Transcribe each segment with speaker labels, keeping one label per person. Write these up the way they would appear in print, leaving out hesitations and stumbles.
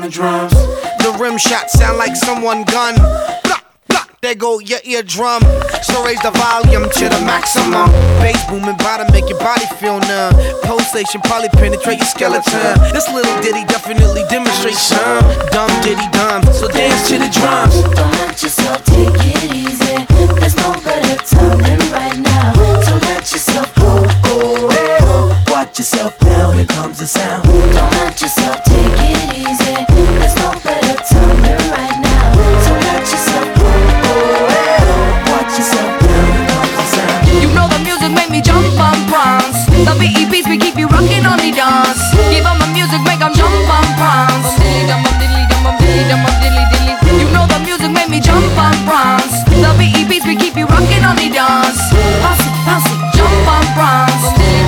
Speaker 1: the drums.
Speaker 2: The rim shot sound like someone gun. Block, block, there go your eardrum. So raise the volume to the maximum. Bass booming bottom make your body feel numb. Pulsation probably penetrate your skeleton. This little ditty definitely demonstrates some dumb ditty dumb. So dance to the drums.
Speaker 3: Don't let yourself take it easy. There's no better time than right now. So let yourself go, go, go. Watch yourself now, here comes the sound. Don't let yourself take it easy. There's no better time than right now. So let yourself go, go, go. Watch yourself now, here comes the sound.
Speaker 4: You know the music make me jump and prance. The BEPs we keep you rocking on the dance. Give 'em the music, make 'em jump and prance. You know the music make me jump and prance. The BEPs we keep you rocking on the dance. Bounce it, bounce it, jump and prance.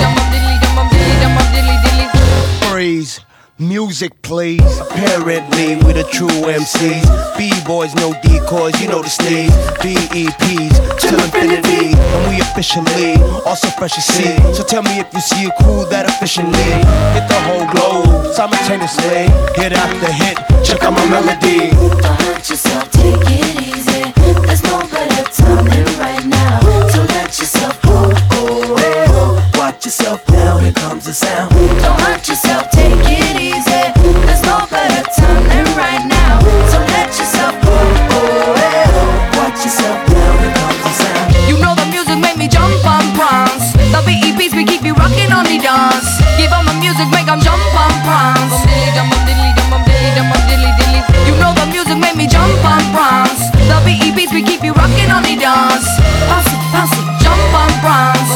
Speaker 2: Freeze. Music plays. Apparently we the true MCs. B-boys, no decoys, you know the stage. BEPs till infinity, and we officially also fresh as see. So tell me if you see a crew that efficiently hit the whole globe simultaneously. Hit after hit, check out my melody.
Speaker 3: Don't let yourself take it easy. There's no better time than right now. So let yourself go, go, go. Watch yourself now, here comes the sound. Don't let yourself take it easy. There's no better time than right now. So let yourself go, go, go. Watch yourself now, here comes the sound.
Speaker 4: You know the music make me jump and prance. The BEPs we keep you rocking on the dance. Give 'em the music, make 'em jump and prance. You know the music make me jump and prance. The BEPs we keep you rocking on the dance. Bounce it, bounce it, jump and prance.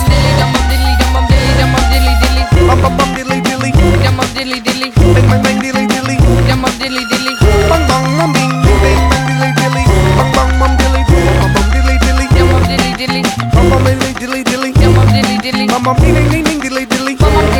Speaker 2: Bum bum bum dilly dilly, bang bang bang dilly dilly, bang bang bum bing, bang bang dilly dilly, bang bang bum dilly, bum bum dilly dilly, bum bum dilly dilly dilly, bum bum ding ding ding dilly dilly.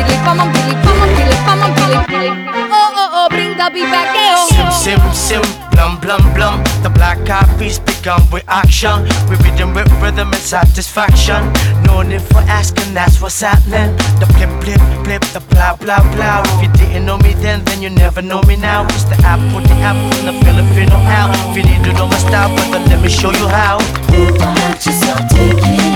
Speaker 4: Oh, bring the beat back,
Speaker 1: Sim, sim, sim, blum, blum, blum. The black eyed peas begun with action. We rhythm with rhythm and satisfaction. No need for asking, that's what's happening. The flip, flip, flip, the blah, blah, blah. If you didn't know me then you never know me now. It's the apple from the Filipino out. If you need to know my style, brother, let me show you how.
Speaker 3: Don't let yourself take it